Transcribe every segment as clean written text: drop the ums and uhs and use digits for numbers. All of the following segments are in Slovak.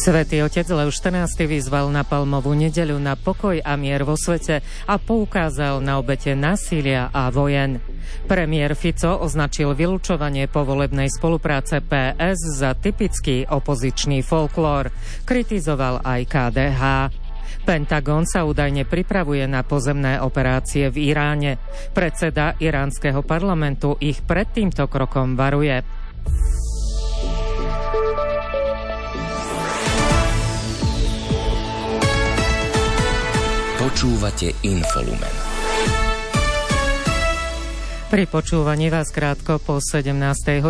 Svätý otec Lev XIV vyzval na Palmovú nedeľu na pokoj a mier vo svete a poukázal na obete násilia a vojen. Premiér Fico označil vylučovanie povolebnej spolupráce PS za typický opozičný folklór. Kritizoval aj KDH. Pentagon sa údajne pripravuje na pozemné operácie v Iráne. Predseda iránskeho parlamentu ich pred týmto krokom varuje. Počúvate Infolumen. Pri počúvaní vás krátko po 17:30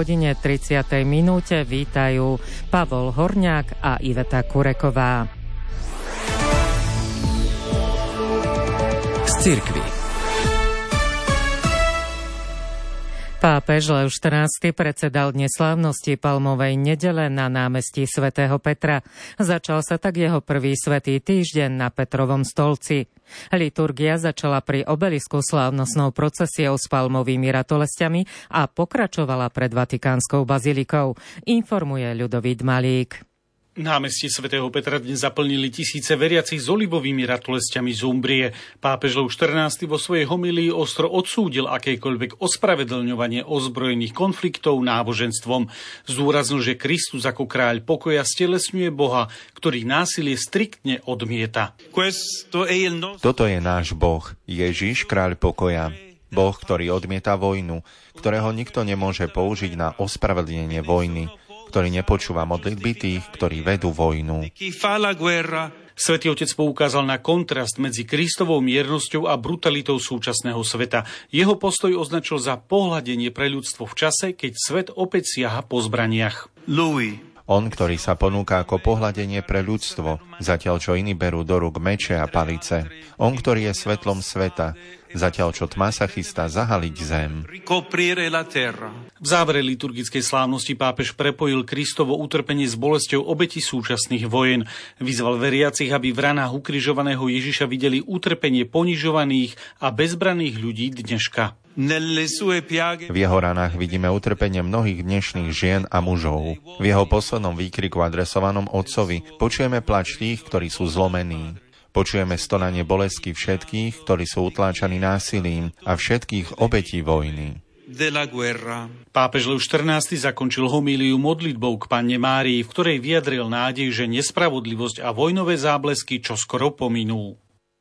vítajú Pavol Horňák a Iveta Kureková. Z cirkvi. Pápež Lev XIV predsedal dnes slávnosti Palmovej nedele na námestí svätého Petra. Začal sa tak jeho prvý svätý týždeň na Petrovom stolci. Liturgia začala pri obelisku slávnostnou procesiou s palmovými ratolesťami a pokračovala pred Vatikánskou bazilikou, informuje Ľudovít Malík. Námestie svätého Petra dnes zaplnili tisíce veriacich s olivovými ratolesťami z Umbrie. Pápež Lev XIV vo svojej homílii ostro odsúdil akékoľvek ospravedlňovanie ozbrojených konfliktov náboženstvom. Zdôraznil, že Kristus ako kráľ pokoja stelesňuje Boha, ktorý násilie striktne odmieta. Toto je náš Boh, Ježiš, kráľ pokoja. Boh, ktorý odmieta vojnu, ktorého nikto nemôže použiť na ospravedlnenie vojny, ktorý nepočúva modlitby tých, ktorí vedú vojnu. Svätý otec poukázal na kontrast medzi Kristovou miernosťou a brutalitou súčasného sveta. Jeho postoj označil za pohľadenie pre ľudstvo v čase, keď svet opäť siaha po zbraniach. On, ktorý sa ponúka ako pohľadenie pre ľudstvo, zatiaľ čo iní berú do rúk meče a palice. On, ktorý je svetlom sveta, zatiaľ čo tma sa chystá zahaliť zem. V závere liturgickej slávnosti pápež prepojil Kristovo utrpenie s bolesťou obeti súčasných vojen. Vyzval veriacich, aby v ranách ukrižovaného Ježiša videli utrpenie ponižovaných a bezbranných ľudí dneška. V jeho ranách vidíme utrpenie mnohých dnešných žien a mužov. V jeho poslednom výkriku adresovanom Otcovi počujeme plač tých, ktorí sú zlomení. Počujeme stonanie bolesti všetkých, ktorí sú utláčaní násilím a všetkých obetí vojny. Pápež Lev XIV zakončil homíliu modlitbou k Panne Márii, v ktorej vyjadril nádej, že nespravodlivosť a vojnové záblesky čoskoro pominú.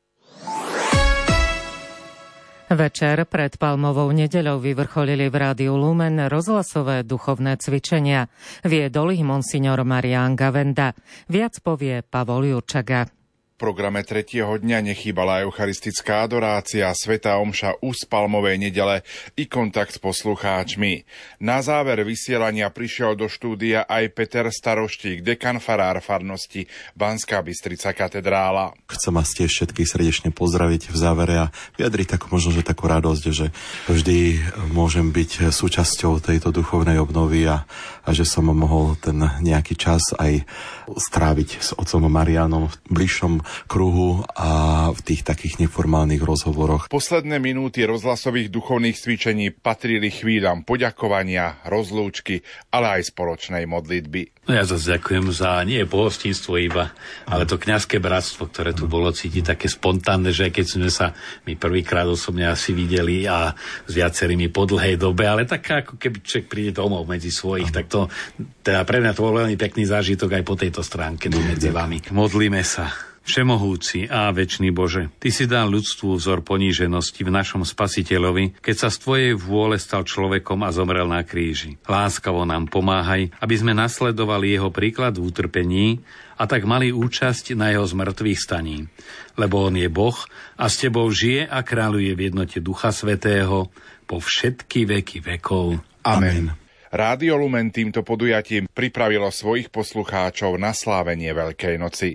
Večer pred Palmovou nedeľou vyvrcholili v Rádiu Lumen rozhlasové duchovné cvičenia. Viedol ich monsignor Marián Gavenda. Viac povie Pavol Jurčaga. V programe tretieho dňa nechýbala eucharistická adorácia, svätá omša z Palmovej nedele i kontakt s poslucháčmi. Na záver vysielania prišiel do štúdia aj Peter Staroštík, dekan farár farnosti Banská Bystrica katedrála. Chcem vás tiež všetkých srdečne pozdraviť v závere a vyjadriť takú radosť, že vždy môžem byť súčasťou tejto duchovnej obnovy a že som mohol ten nejaký čas aj stráviť s otcom Mariánom v bližšom kruhu a v tých takých neformálnych rozhovoroch. Posledné minúty rozhlasových duchovných cvičení patrili chvíľam poďakovania, rozlúčky, ale aj spoločnej modlitby. No ja zase ďakujem za nie pohostinstvo iba, ale to kňazské bratstvo, ktoré tu bolo cítiť také spontánne, že keď sme sa my prvýkrát osobne asi videli a s viacerými po dlhej dobe, ale tak ako keby človek príde domov medzi svojich, tak to teda pre mňa to bol veľmi pekný zážitok aj po tejto stránke medzi vami. Modlíme sa. Všemohúci a večný Bože, Ty si dal ľudstvu vzor poníženosti v našom Spasiteľovi, keď sa z Tvojej vôle stal človekom a zomrel na kríži. Láskavo nám pomáhaj, aby sme nasledovali jeho príklad v utrpení a tak mali účasť na jeho zmrtvých staní. Lebo on je Boh a s Tebou žije a kráľuje v jednote Ducha Svätého po všetky veky vekov. Amen. Rádio Lumen týmto podujatím pripravilo svojich poslucháčov na slávenie Veľkej noci.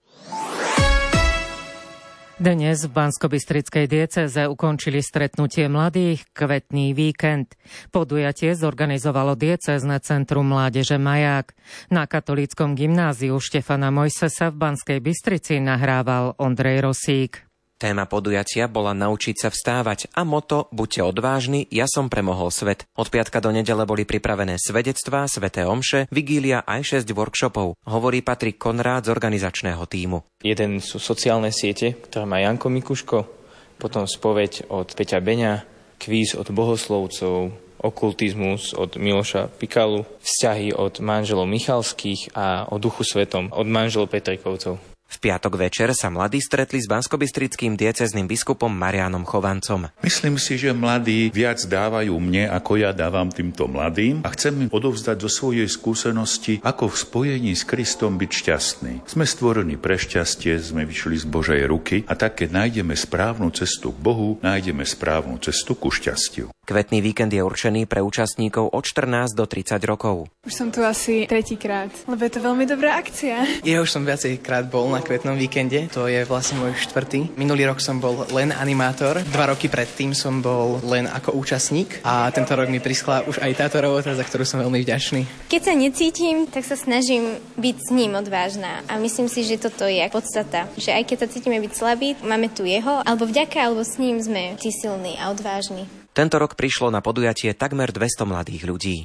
Dnes v Banskobystrickej diecéze ukončili stretnutie mladých Kvetný víkend. Podujatie zorganizovalo diecézne centrum mládeže Maják. Na katolíckom gymnáziu Štefana Mojsesa v Banskej Bystrici nahrával Ondrej Rosík. Téma podujatia bola Naučiť sa vstávať a moto Buďte odvážni, ja som premohol svet. Od piatka do nedele boli pripravené svedectvá, sväté omše, vigília aj 6 workshopov, hovorí Patrik Konrád z organizačného tímu. Jeden sú sociálne siete, ktoré má Janko Mikuško, potom spoveď od Peťa Beňa, kvíz od bohoslovcov, okultizmus od Miloša Pikalu, vzťahy od manželov Michalských a o Duchu Svetom od manželov Petrikovcov. V piatok večer sa mladí stretli s banskobystrickým diecéznym biskupom Mariánom Chovancom. Myslím si, že mladí viac dávajú mne, ako ja dávam týmto mladým a chcem im odovzdať zo svojej skúsenosti, ako v spojení s Kristom byť šťastný. Sme stvorení pre šťastie, sme vyšli z Božej ruky a tak, keď nájdeme správnu cestu k Bohu, nájdeme správnu cestu ku šťastiu. Kvetný víkend je určený pre účastníkov od 14 do 30 rokov. Už som tu asi 3. krát, lebo je to veľmi dobrá akcia. Ja už som viacejkrát bol na Kvetnom víkende, to je vlastne môj 4. Minulý rok som bol len animátor, 2 roky predtým som bol len ako účastník a tento rok mi prišla už aj táto robota, za ktorú som veľmi vďačný. Keď sa necítim, tak sa snažím byť s ním odvážna a myslím si, že toto je podstata, že aj keď sa cítime byť slabí, máme tu jeho, alebo vďaka, alebo s ním sme tí silní a odvážni. Tento rok prišlo na podujatie takmer 200 mladých ľudí.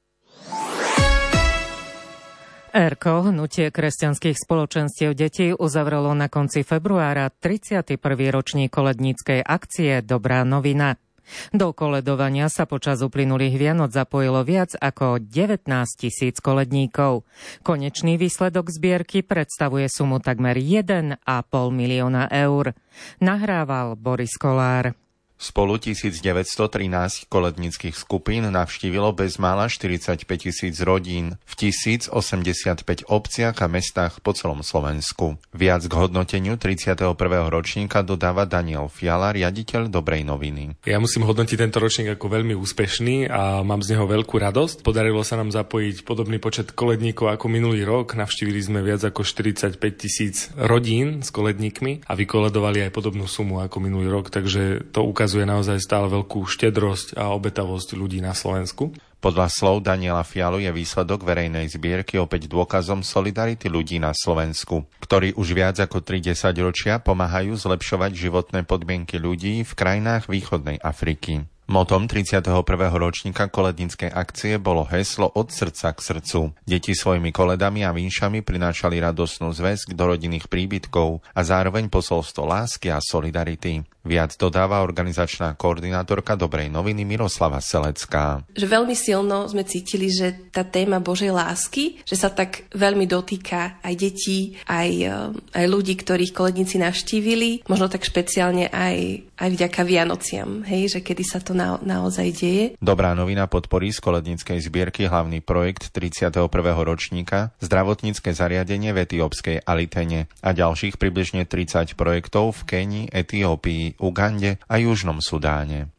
ERKO, hnutie kresťanských spoločenstiev detí, uzavrelo na konci februára 31. ročník koledníckej akcie Dobrá novina. Do koledovania sa počas uplynulých Vianoc zapojilo viac ako 19 000 koledníkov. Konečný výsledok zbierky predstavuje sumu takmer 1,5 milióna eur. Nahrával Boris Kolár. Spolu 1913 koledníckych skupín navštívilo bezmála 45 000 rodín v 1085 obciach a mestách po celom Slovensku. Viac k hodnoteniu 31. ročníka dodáva Daniel Fiala, riaditeľ Dobrej noviny. Ja musím hodnotiť tento ročník ako veľmi úspešný a mám z neho veľkú radosť. Podarilo sa nám zapojiť podobný počet koledníkov ako minulý rok. Navštívili sme viac ako 45 000 rodín s koledníkmi a vykoledovali aj podobnú sumu ako minulý rok, takže to ukazuje naozaj stále veľkú štedrosť a obetavosť ľudí na Slovensku. Podľa slov Daniela Fialu je výsledok verejnej zbierky opäť dôkazom solidarity ľudí na Slovensku, ktorí už viac ako 30 ročia pomáhajú zlepšovať životné podmienky ľudí v krajinách východnej Afriky. Motom 31. ročníka koledníckej akcie bolo heslo Od srdca k srdcu. Deti svojimi koledami a vinšami prinášali radosnú zväzť do rodinných príbytkov a zároveň posolstvo lásky a solidarity. Viac dodáva organizačná koordinátorka Dobrej noviny Miroslava Selecká. Že veľmi silno sme cítili, že tá téma Božej lásky, že sa tak veľmi dotýka aj detí, aj ľudí, ktorých koledníci navštívili, možno tak špeciálne aj vďaka Vianociam, hej, že kedy sa to naozaj deje. Dobrá novina podporí z koledníckej zbierky hlavný projekt 31. ročníka zdravotnícke zariadenie v etiópskej Alitene a ďalších približne 30 projektov v Kenii, Etiópii, Ugande a Južnom Sudáne.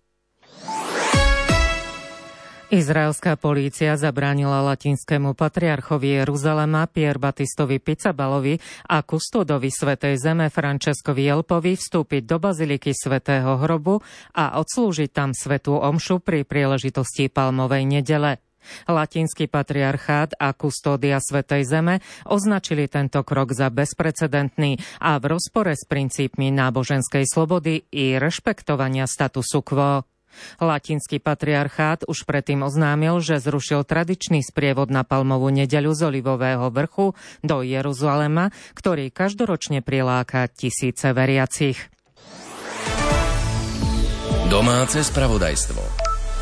Izraelská polícia zabránila latinskému patriarchovi Jeruzalema Pier Batistovi Pizzabalovi a kustódovi Svätej zeme Franceskovi Jelpovi vstúpiť do baziliky Svätého hrobu a odslúžiť tam svätú omšu pri príležitosti Palmovej nedele. Latinský patriarchát a kustódia Svätej zeme označili tento krok za bezprecedentný a v rozpore s princípmi náboženskej slobody i rešpektovania statusu quo. Latinský patriarchát už predtým oznámil, že zrušil tradičný sprievod na Palmovú nedeľu z Olivového vrchu do Jeruzalema, ktorý každoročne priláka tisíce veriacich. Domáce spravodajstvo.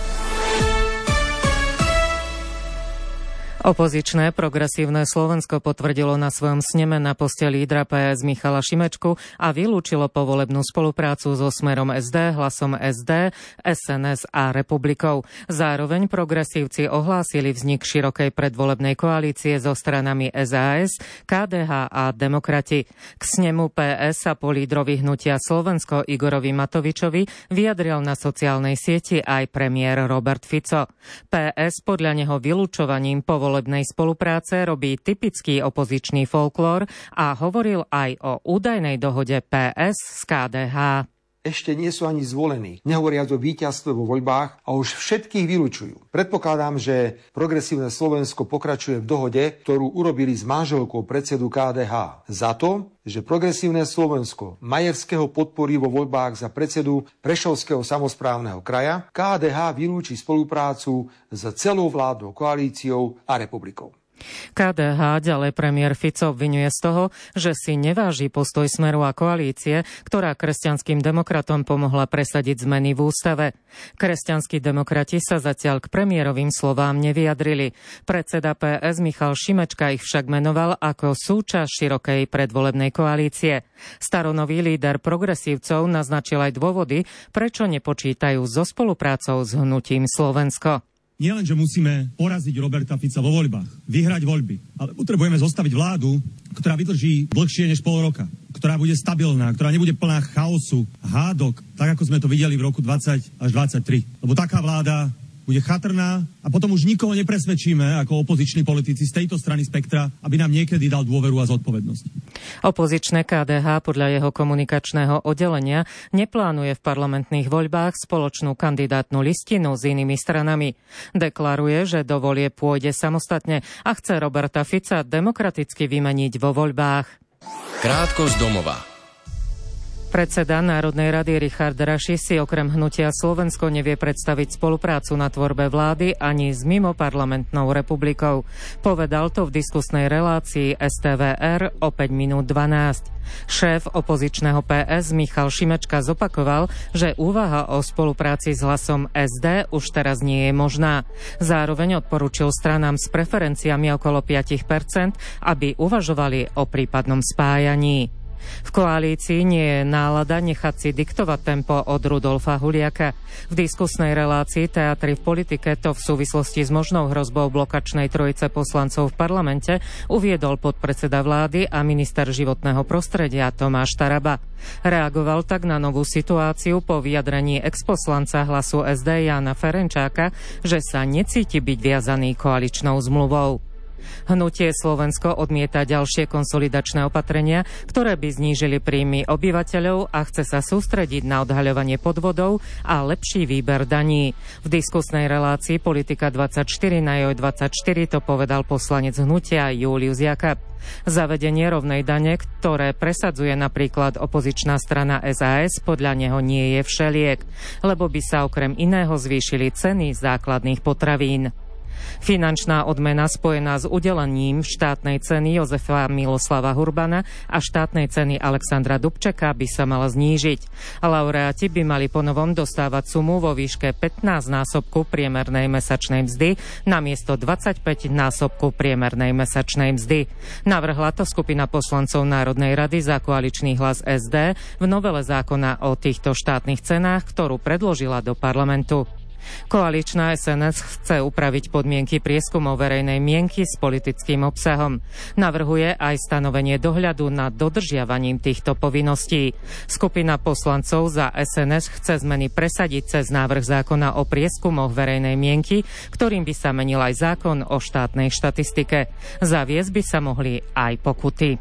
Opozičné progresívne Slovensko potvrdilo na svojom sneme na poste lídra PS Michala Šimečku a vylúčilo povolebnú spoluprácu so Smerom SD, Hlasom SD, SNS a Republikou. Zároveň progresívci ohlásili vznik širokej predvolebnej koalície so stranami SAS, KDH a Demokrati. K snemu PS sa po lídrovi hnutia Slovensko Igorovi Matovičovi vyjadril na sociálnej sieti aj premiér Robert Fico. PS podľa neho vylúčovaním volebnej spolupráce robí typický opozičný folklór a hovoril aj o údajnej dohode PS s KDH. ešte nie sú ani zvolení, nehovoriac o víťazstve vo voľbách, a už všetkých vylučujú. Predpokladám, že Progresívne Slovensko pokračuje v dohode, ktorú urobili s manželkou predsedu KDH. Za to, že Progresívne Slovensko Majerského podporí vo voľbách za predsedu Prešovského samosprávneho kraja, KDH vylúči spoluprácu s celou vládnou koalíciou a republikou. KDH ďalej premiér Fico obviňuje z toho, že si neváži postoj Smeru a koalície, ktorá kresťanským demokratom pomohla presadiť zmeny v ústave. Kresťanskí demokrati sa zatiaľ k premiérovým slovám nevyjadrili. Predseda PS Michal Šimečka ich však menoval ako súčasť širokej predvolebnej koalície. Staronový líder progresívcov naznačil aj dôvody, prečo nepočítajú so spoluprácou s hnutím Slovensko. Nielen, že musíme poraziť Roberta Fica vo voľbách, vyhrať voľby, ale potrebujeme zostaviť vládu, ktorá vydrží dlhšie než pol roka, ktorá bude stabilná, ktorá nebude plná chaosu, hádok, tak ako sme to videli v roku 20 až 23. Lebo taká vláda bude chatrná a potom už nikoho nepresvedčíme ako opoziční politici z tejto strany spektra, aby nám niekedy dal dôveru a zodpovednosť. Opozičné KDH podľa jeho komunikačného oddelenia neplánuje v parlamentných voľbách spoločnú kandidátnu listinu s inými stranami. Deklaruje, že do volieb pôjde samostatne a chce Roberta Fica demokraticky vymeniť vo voľbách. Krátko z domova. Predseda Národnej rady Richard Raši si okrem hnutia Slovensko nevie predstaviť spoluprácu na tvorbe vlády ani s mimoparlamentnou republikou. Povedal to v diskusnej relácii STVR o 5 minút 12. Šéf opozičného PS Michal Šimečka zopakoval, že úvaha o spolupráci s Hlasom SD už teraz nie je možná. Zároveň odporučil stranám s preferenciami okolo 5%, aby uvažovali o prípadnom spájaní. V koalícii nie je nálada nechať si diktovať tempo od Rudolfa Huliaka. V diskusnej relácii Teatry v politike to v súvislosti s možnou hrozbou blokačnej trojice poslancov v parlamente uviedol podpredseda vlády a minister životného prostredia Tomáš Taraba. Reagoval tak na novú situáciu po vyjadrení exposlanca Hlasu SD Jána Ferenčáka, že sa necíti byť viazaný koaličnou zmluvou. Hnutie Slovensko odmieta ďalšie konsolidačné opatrenia, ktoré by znížili príjmy obyvateľov a chce sa sústrediť na odhaľovanie podvodov a lepší výber daní. V diskusnej relácii Politika 24 na JOJ24 to povedal poslanec hnutia Julius Jakab. Zavedenie rovnej dane, ktoré presadzuje napríklad opozičná strana SAS, podľa neho nie je všeliek, lebo by sa okrem iného zvýšili ceny základných potravín. Finančná odmena spojená s udelením štátnej ceny Jozefa Miloslava Hurbana a štátnej ceny Alexandra Dubčeka by sa mala znížiť. Laureáti by mali ponovom dostávať sumu vo výške 15-násobku priemernej mesačnej mzdy namiesto 25-násobku priemernej mesačnej mzdy. Navrhla to skupina poslancov Národnej rady za koaličný Hlas SD v novele zákona o týchto štátnych cenách, ktorú predložila do parlamentu. Koaličná SNS chce upraviť podmienky prieskumov verejnej mienky s politickým obsahom. Navrhuje aj stanovenie dohľadu nad dodržiavaním týchto povinností. Skupina poslancov za SNS chce zmeny presadiť cez návrh zákona o prieskumoch verejnej mienky, ktorým by sa menil aj zákon o štátnej štatistike. Zaviesť by sa mohli aj pokuty.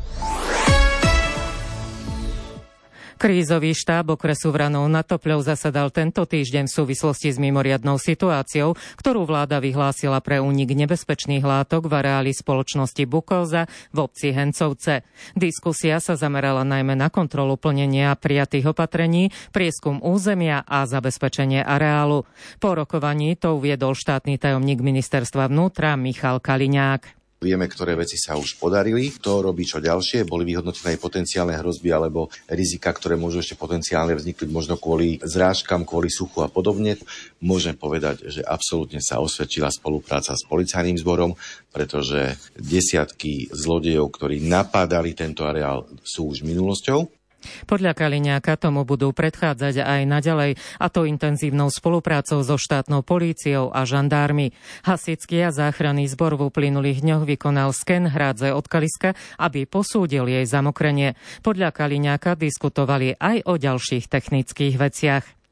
Krízový štáb okresu Vranov nad Topľou zasadal tento týždeň v súvislosti s mimoriadnou situáciou, ktorú vláda vyhlásila pre únik nebezpečných látok v areáli spoločnosti Bukovza v obci Hencovce. Diskusia sa zamerala najmä na kontrolu plnenia prijatých opatrení, prieskum územia a zabezpečenie areálu. Po rokovaní to uviedol štátny tajomník ministerstva vnútra Michal Kaliňák. Vieme, ktoré veci sa už podarili, to robí čo ďalšie, boli vyhodnotené aj potenciálne hrozby alebo rizika, ktoré môžu ešte potenciálne vzniknúť možno kvôli zrážkam, kvôli suchu a podobne. Môžem povedať, že absolútne sa osvedčila spolupráca s policajným zborom, pretože desiatky zlodejov, ktorí napádali tento areál, sú už minulosťou. Podľa Kaliňáka tomu budú predchádzať aj naďalej, a to intenzívnou spoluprácou so štátnou políciou a žandármi. Hasičský a záchranný zbor v uplynulých dňoch vykonal sken hrádze od kaliska, aby posúdil jej zamokrenie. Podľa Kaliňáka diskutovali aj o ďalších technických veciach.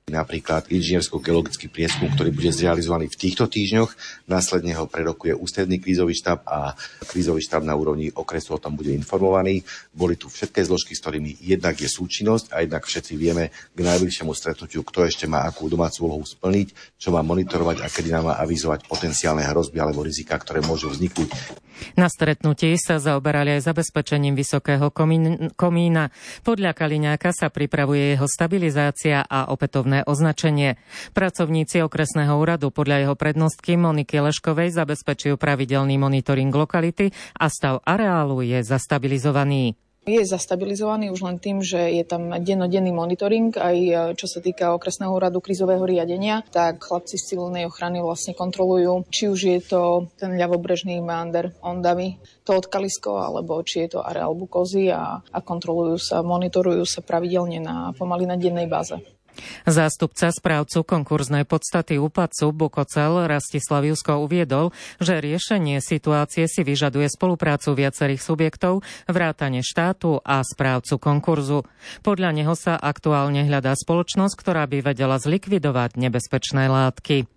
napríklad inžiniersko-geologický prieskum, ktorý bude zrealizovaný v týchto týždňoch. Následne ho prerokuje ústredný krízový štáb a krízový štáb na úrovni okresu o tom bude informovaný. Boli tu všetky zložky, s ktorými jednak je súčinnosť a jednak všetci vieme k najbližšiemu stretnutiu, kto ešte má akú domácu úlohu splniť, čo má monitorovať a kedy nám má avizovať potenciálne hrozby alebo rizika, ktoré môžu vzniknúť. Na stretnutí sa zaoberali aj zabezpečením vysokého komína. Podľa Kaliňáka sa pripravuje jeho stabilizácia a opätovné označenie. Pracovníci okresného úradu podľa jeho prednostky Moniky Leškovej zabezpečujú pravidelný monitoring lokality a stav areálu je zastabilizovaný. Je zastabilizovaný už len tým, že je tam dennodenný monitoring, aj čo sa týka okresného úradu krízového riadenia, tak chlapci z civilnej ochrany vlastne kontrolujú, či už je to ten ľavobrežný meander Ondavy, to odkalisko, alebo či je to areál Bukozy a kontrolujú sa, monitorujú sa pravidelne pomaly na dennej báze. Zástupca správcu konkurznej podstaty UPACu Bukocel Rastislav Jusko uviedol, že riešenie situácie si vyžaduje spoluprácu viacerých subjektov, vrátane štátu a správcu konkurzu. Podľa neho sa aktuálne hľadá spoločnosť, ktorá by vedela zlikvidovať nebezpečné látky.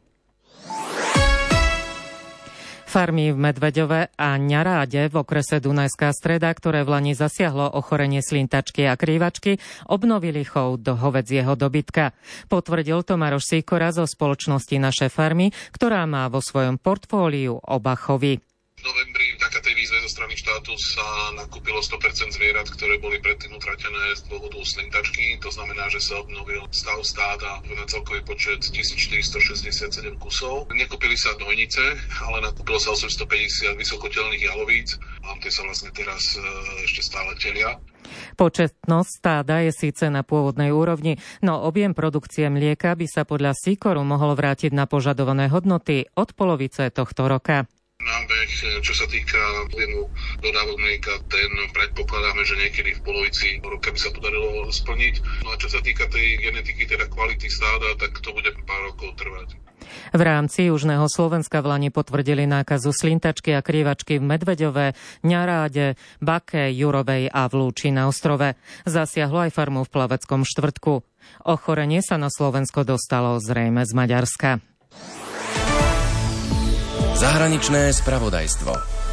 Farmy v Medveďove a Ňaráde v okrese Dunajská Streda, ktoré vlani zasiahlo ochorenie slintačky a krývačky, obnovili chov do hovedzieho dobytka. Potvrdil to Maroš Sýkora zo spoločnosti Naše farmy, ktorá má vo svojom portfóliu oba chovy. V novembri vďaka tej výzve zo strany štátu sa nakúpilo 100% zvierat, ktoré boli predtým utratené z dôvodu slintačky. To znamená, že sa obnovil stav stáda na celkový počet 1467 kusov. Nekúpili sa dojnice, ale nakúpilo sa 850 vysokotelných jalovíc a tie sa vlastne teraz ešte stále telia. Početnosť stáda je síce na pôvodnej úrovni, no objem produkcie mlieka by sa podľa Sýkoru mohol vrátiť na požadované hodnoty od polovice tohto roka. Nábeh, čo sa týka objemu dodávok mlieka, ten predpokladáme, že niekedy v polovici roka by sa podarilo splniť. No a čo sa týka tej genetiky, teda kvality stáda, tak to bude pár rokov trvať. V rámci Južného Slovenska v lani potvrdili nákazu slintačky a krývačky v Medveďove, Ňaráde, Bake, Jurovej a v Lúči na ostrove. Zasiahlo aj farmu v Plaveckom Štvrtku. Ochorenie sa na Slovensko dostalo zrejme z Maďarska. Zahraničné spravodajstvo.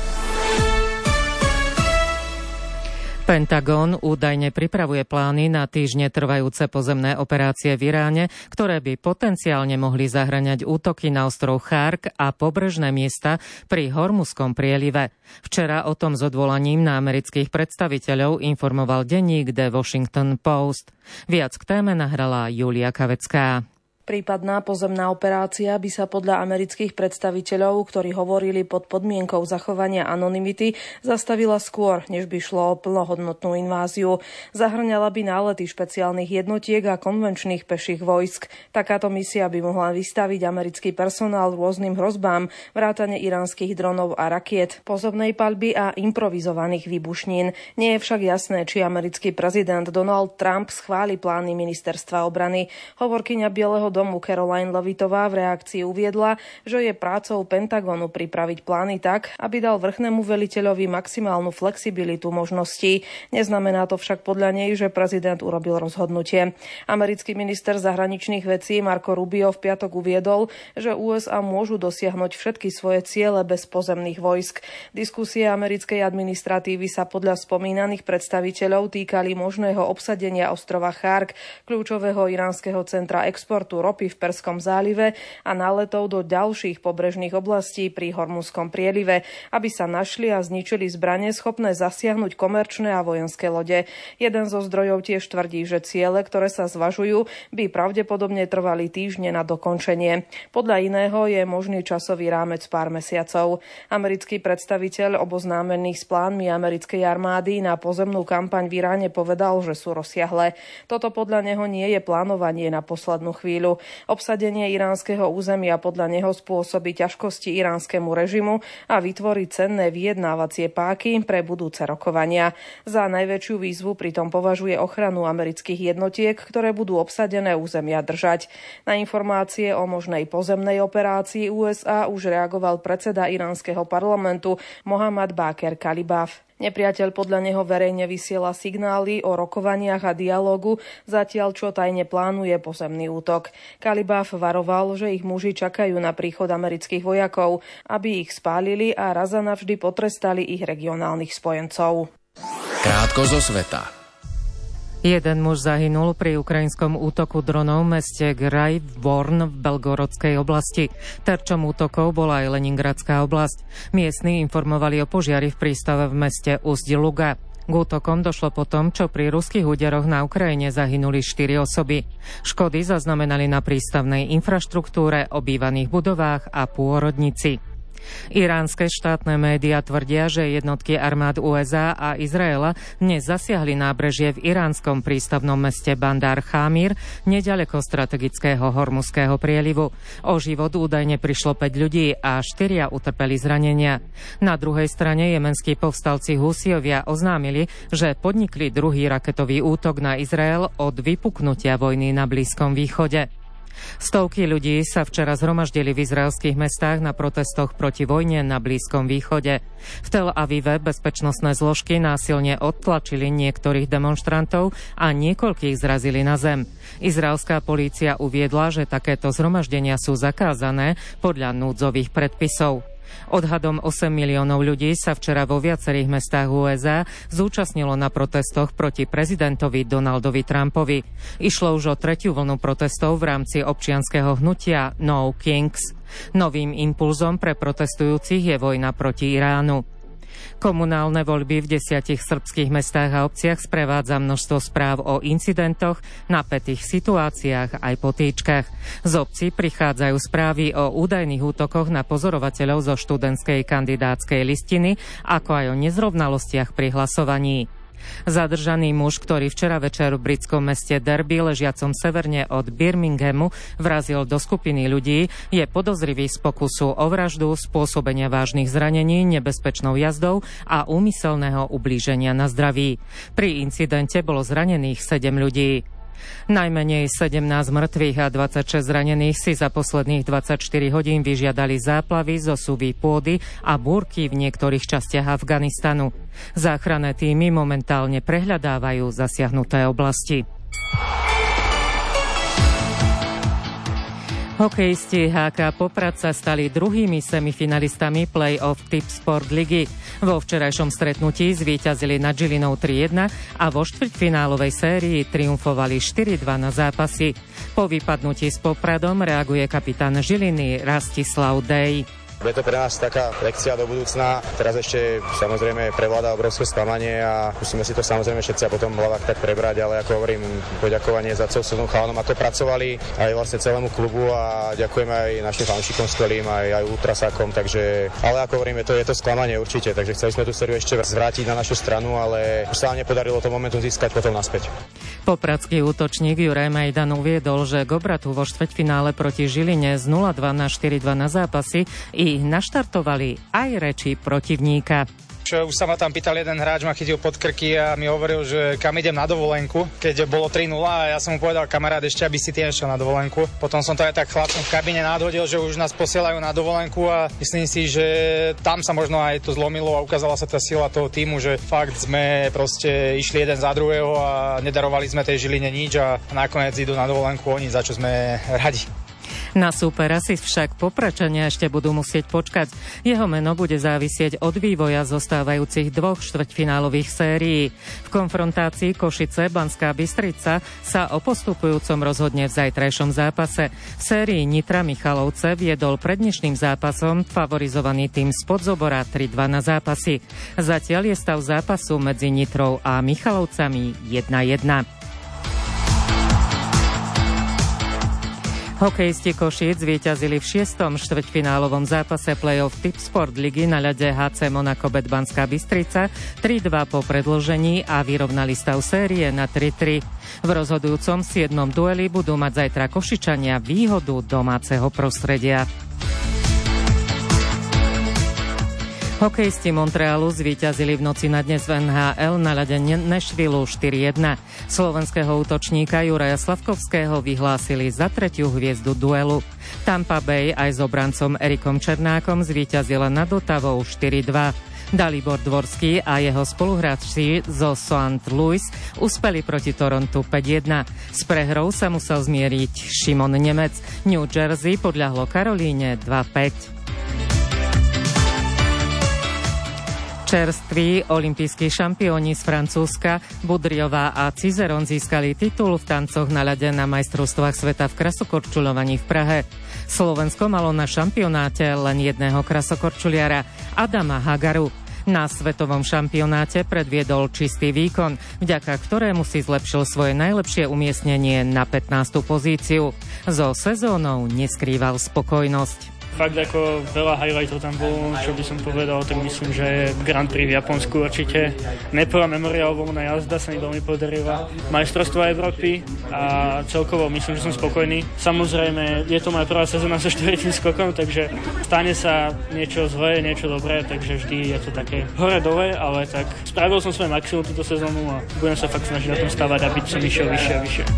Pentagon údajne pripravuje plány na týždne trvajúce pozemné operácie v Iráne, ktoré by potenciálne mohli zahŕňať útoky na ostrov Chark a pobrežné miesta pri Hormuzskom prielive. Včera o tom s odvolaním na amerických predstaviteľov informoval denník The Washington Post. Viac k téme nahrala Julia Kavecká. Prípadná pozemná operácia by sa podľa amerických predstaviteľov, ktorí hovorili pod podmienkou zachovania anonymity, zastavila skôr, než by šlo o plnohodnotnú inváziu. Zahŕňala by nálety špeciálnych jednotiek a konvenčných peších vojsk. Takáto misia by mohla vystaviť americký personál rôznym hrozbám, vrátane iránskych dronov a rakiet, pozemnej paľby a improvizovaných výbušnín. Nie je však jasné, či americký prezident Donald Trump schváli plány ministerstva obrany. Hovorkyňa Bieleho domu Caroline Levitová v reakcii uviedla, že je prácou Pentagonu pripraviť plány tak, aby dal vrchnému veliteľovi maximálnu flexibilitu možností. Neznamená to však podľa nej, že prezident urobil rozhodnutie. Americký minister zahraničných vecí Marco Rubio v piatok uviedol, že USA môžu dosiahnuť všetky svoje ciele bez pozemných vojsk. Diskusie americkej administratívy sa podľa spomínaných predstaviteľov týkali možného obsadenia ostrova Chark, kľúčového iránskeho centra exportu ropy v Perskom zálive a náletov do ďalších pobrežných oblastí pri Hormuzskom prielive, aby sa našli a zničili zbrane schopné zasiahnuť komerčné a vojenské lode. Jeden zo zdrojov tiež tvrdí, že ciele, ktoré sa zvažujú, by pravdepodobne trvali týždne na dokončenie. Podľa iného je možný časový rámec pár mesiacov. Americký predstaviteľ oboznámený s plánmi americkej armády na pozemnú kampaň v Iráne povedal, že sú rozsiahle. Toto podľa neho nie je plánovanie na poslednú chvíľu. Obsadenie iránskeho územia podľa neho spôsobí ťažkosti iránskemu režimu a vytvorí cenné vyjednávacie páky pre budúce rokovania. Za najväčšiu výzvu pritom považuje ochranu amerických jednotiek, ktoré budú obsadené územia držať. Na informácie o možnej pozemnej operácii USA už reagoval predseda iránskeho parlamentu Mohammad Baqir Kalibaf. Nepriateľ podľa neho verejne vysiela signály o rokovaniach a dialógu, zatiaľ čo tajne plánuje pozemný útok. Kalibáf varoval, že ich muži čakajú na príchod amerických vojakov, aby ich spálili a raz a navždy potrestali ich regionálnych spojencov. Krátko zo sveta. Jeden muž zahynul pri ukrajinskom útoku dronov v meste Grajvorn v Belgorodskej oblasti. Terčom útokov bola aj Leningradská oblasť. Miestni informovali o požiari v prístave v meste Ust-Luga. K útokom došlo po tom, čo pri ruských úderoch na Ukrajine zahynuli 4 osoby. Škody zaznamenali na prístavnej infraštruktúre, obývaných budovách a pôrodnici. Iránske štátne médiá tvrdia, že jednotky armád USA a Izraela dnes zasiahli nábrežie v iránskom prístavnom meste Bandar Chámir, neďaleko strategického Hormuzského prielivu. O život údajne prišlo 5 ľudí a 4 utrpeli zranenia. Na druhej strane jemenskí povstalci Husijovia oznámili, že podnikli druhý raketový útok na Izrael od vypuknutia vojny na Blízkom východe. Stovky ľudí sa včera zhromaždili v izraelských mestách na protestoch proti vojne na Blízkom východe. V Tel Avive bezpečnostné zložky násilne odtlačili niektorých demonštrantov a niekoľkých zrazili na zem. Izraelská polícia uviedla, že takéto zhromaždenia sú zakázané podľa núdzových predpisov. Odhadom 8 miliónov ľudí sa včera vo viacerých mestách USA zúčastnilo na protestoch proti prezidentovi Donaldovi Trumpovi. Išlo už o 3. vlnu protestov v rámci občianskeho hnutia No Kings. Novým impulzom pre protestujúcich je vojna proti Iránu. Komunálne voľby v 10 srbských mestách a obciach sprevádza množstvo správ o incidentoch, napätých situáciách aj potýčkach. Z obcí prichádzajú správy o údajných útokoch na pozorovateľov zo študentskej kandidátskej listiny, ako aj o nezrovnalostiach pri hlasovaní. Zadržaný muž, ktorý včera večer v britskom meste Derby, ležiacom severne od Birminghamu, vrazil do skupiny ľudí, je podozrivý z pokusu o vraždu, spôsobenia vážnych zranení, nebezpečnou jazdou a úmyselného ublíženia na zdraví. Pri incidente bolo zranených 7 ľudí. Najmenej 17 mŕtvych a 26 zranených si za posledných 24 hodín vyžiadali záplavy, zosuvy pôdy a búrky v niektorých častiach Afganistanu. Záchranné týmy momentálne prehľadávajú zasiahnuté oblasti. Hokejisti HK Poprad sa stali druhými semifinalistami play-off Tipsport ligy. Vo včerajšom stretnutí zvíťazili nad Žilinou 3-1 a vo štvrťfinálovej sérii triumfovali 4-2 na zápasy. Po vypadnutí s Popradom reaguje kapitán Žiliny Rastislav Dej. Je to pre nás taká lekcia do budúcna. Teraz ešte samozrejme prevláda obrovské sklamanie a musíme si to samozrejme všetci a potom v hlavách tak prebrať, ale ako hovorím, poďakovanie za celú chalanom, ako pracovali aj vlastne celému klubu a ďakujeme aj našim fanúšikom skvelým, aj ultrasákom, takže, ale ako hovorím, je to sklamanie určite, takže chceli sme tú sériu ešte zvrátiť na našu stranu, ale už sa nám nepodarilo to momentum získať potom naspäť. Popradský útočník Juraj Majdan uviedol, že k obratu vo štvrťfinále proti Žiline z 0-2 na 4-2 na zápasy ich naštartovali aj reči protivníka. Už sa ma tam pýtal jeden hráč, ma chytil pod krky a mi hovoril, že kam idem na dovolenku, keď bolo 3-0 a ja som mu povedal, kamarát, ešte aby si ty nešiel na dovolenku. Potom som to aj tak chlapcom v kabíne nadhodil, že už nás posielajú na dovolenku a myslím si, že tam sa možno aj to zlomilo a ukázala sa tá sila toho týmu, že fakt sme proste išli jeden za druhého a nedarovali sme tej Žiline nič a nakoniec idú na dovolenku oni, za čo sme radi. Na súpera si však Popračania ešte budú musieť počkať. Jeho meno bude závisieť od vývoja zostávajúcich 2 štvrťfinálových sérií. V konfrontácii Košice-Banská Bystrica sa o postupujúcom rozhodne v zajtrajšom zápase. V sérii Nitra Michalovce viedol pred dnešným zápasom favorizovaný tým z Podzobora 3-2 na zápasy. Zatiaľ je stav zápasu medzi Nitrou a Michalovcami 1-1. Hokejisti Košíc zvíťazili v 6. štvrťfinálovom zápase play-off Tipsport ligy na ľade HC Monaco Bet Banská Bystrica 3-2 po predĺžení a vyrovnali stav série na 3-3. V rozhodujúcom 7. dueli budú mať zajtra Košičania výhodu domáceho prostredia. Hokejisti Montrealu zvíťazili v noci na dnes v NHL na ľade Nashville 4-1. Slovenského útočníka Juraja Slavkovského vyhlásili za 3. hviezdu duelu. Tampa Bay aj s obrancom Erikom Černákom zvíťazila nad Ottawou 4-2. Dalibor Dvorský a jeho spoluhráči zo St. Louis uspeli proti Torontu 5-1. S prehrou sa musel zmieriť Šimon Nemec. New Jersey podľahlo Karolíne 2-5. Čerství olympijskí šampióni z Francúzska Budriová a Cizeron získali titul v tancoch na ľade na majstrovstvách sveta v krasokorčuľovaní v Prahe. Slovensko malo na šampionáte len jedného krasokorčuliara, Adama Hagaru. Na svetovom šampionáte predviedol čistý výkon, vďaka ktorému si zlepšil svoje najlepšie umiestnenie na 15. pozíciu. So sezónou neskrýval spokojnosť. Fakt ako veľa highlightov tam bolo, čo by som povedal, tak myslím, že Grand Prix v Japonsku určite. Nepová memoriálová jazda sa mi veľmi podarila. Majstrovstvo Európy a celkovo myslím, že som spokojný. Samozrejme, je to moja prvá sezóna so 4 skokom, takže stane sa niečo zlé, niečo dobré, takže vždy je to také hore-dole, ale tak spravil som svoje maximum túto sezónu a budem sa fakt snažiť na tom stávať, aby som išiel vyššie a vyššie.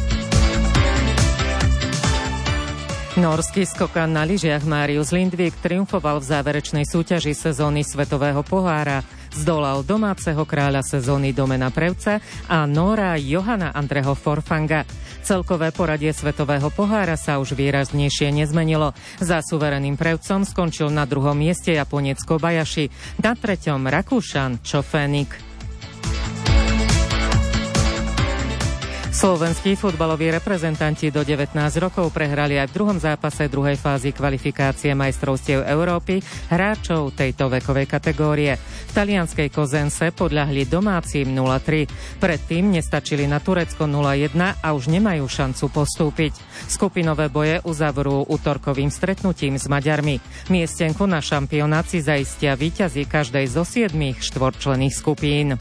Norský skokan na lyžiach Marius Lindvik triumfoval v záverečnej súťaži sezóny Svetového pohára. Zdolal domáceho kráľa sezóny Domena Prevca a Nóra Johana Andreho Forfanga. Celkové poradie Svetového pohára sa už výraznejšie nezmenilo. Za suverénnym Prevcom skončil na 2. mieste Japonec Kobayashi, na 3. Rakúšan Čofénik. Slovenskí futbaloví reprezentanti do 19 rokov prehrali aj v druhom zápase druhej fázy kvalifikácie majstrovstiev Európy hráčov tejto vekovej kategórie. V talianskej Cosense podľahli domácim 0-3. Predtým nestačili na Turecko 0-1 a už nemajú šancu postúpiť. Skupinové boje uzavrú utorkovým stretnutím s Maďarmi. Miestenku na šampionát si zaistia víťazi každej zo 7 štvorčlenných skupín.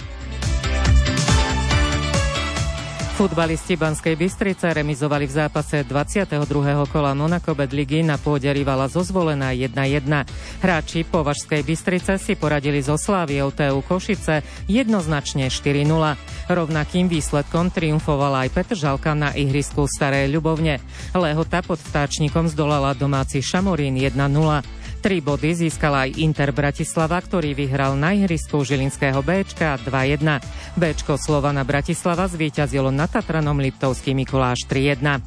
Futbalisti Banskej Bystrice remizovali v zápase 22. kola Monako-Bet ligy na pôde rivala zo Zvolená 1-1. Hráči Považskej Bystrice si poradili so Sláviou TU Košice jednoznačne 4-0. Rovnakým výsledkom triumfovala aj Petržalka na ihrisku Starej Ľubovne. Lehota pod Vtáčnikom zdolala domáci Šamorín 1-0. 3 body získala aj Inter Bratislava, ktorý vyhral na ihrisku žilinského Béčka 2-1. Béčko Slovana Bratislava zvíťazilo na Tatranom Liptovský Mikuláš 3-1.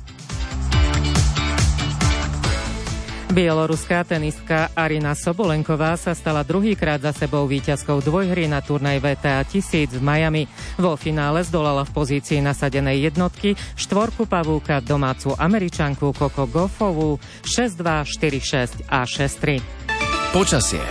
Bieloruská tenistka Arina Sobolenková sa stala druhýkrát za sebou víťazkou dvojhry na turnaj WTA 1000 v Miami. Vo finále zdolala v pozícii nasadenej jednotky štvorku pavúka domácu Američanku Coco Gauffovú 6-2, 4-6 a 6-3. Počasie.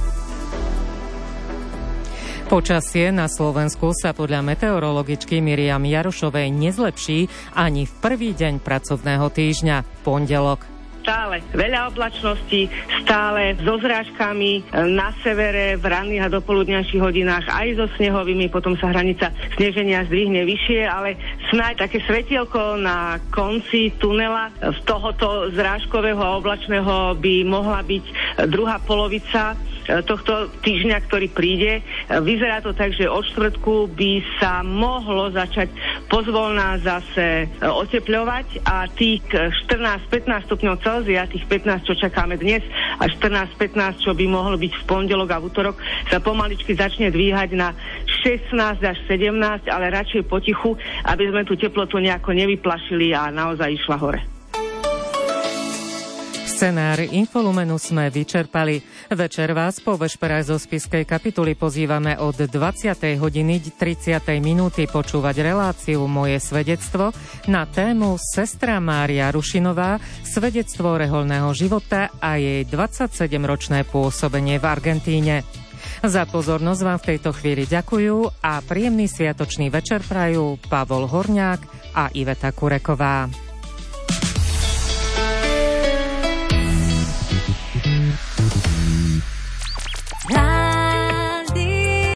Počasie na Slovensku sa podľa meteorologičky Miriam Jarošovej nezlepší ani v prvý deň pracovného týždňa, pondelok. Stále veľa oblačností, stále so zrážkami na severe v ranných a dopoludňajších hodinách aj so snehovými, potom sa hranica sneženia zdvihne vyššie, ale snáď také svetielko na konci tunela z tohoto zrážkového a oblačného by mohla byť druhá polovica tohto týždňa, ktorý príde. Vyzerá to tak, že od štvrtku by sa mohlo začať pozvolná zase otepľovať a tých 14-15 stupňov Celzia, tých 15, čo čakáme dnes, a 14-15, čo by mohlo byť v pondelok a v útorok, sa pomaličky začne dvíhať na 16 až 17, ale radšej potichu, aby sme tú teplotu nejako nevyplašili a naozaj išla hore. Scenár Infolumenu sme vyčerpali. Večer vás po vešperách zo spišskej kapituly pozývame od 20:30 počúvať reláciu Moje svedectvo na tému Sestra Mária Rušinová, svedectvo rehoľného života a jej 27-ročné pôsobenie v Argentíne. Za pozornosť vám v tejto chvíli ďakujú a príjemný sviatočný večer prajú Pavol Horňák a Iveta Kureková.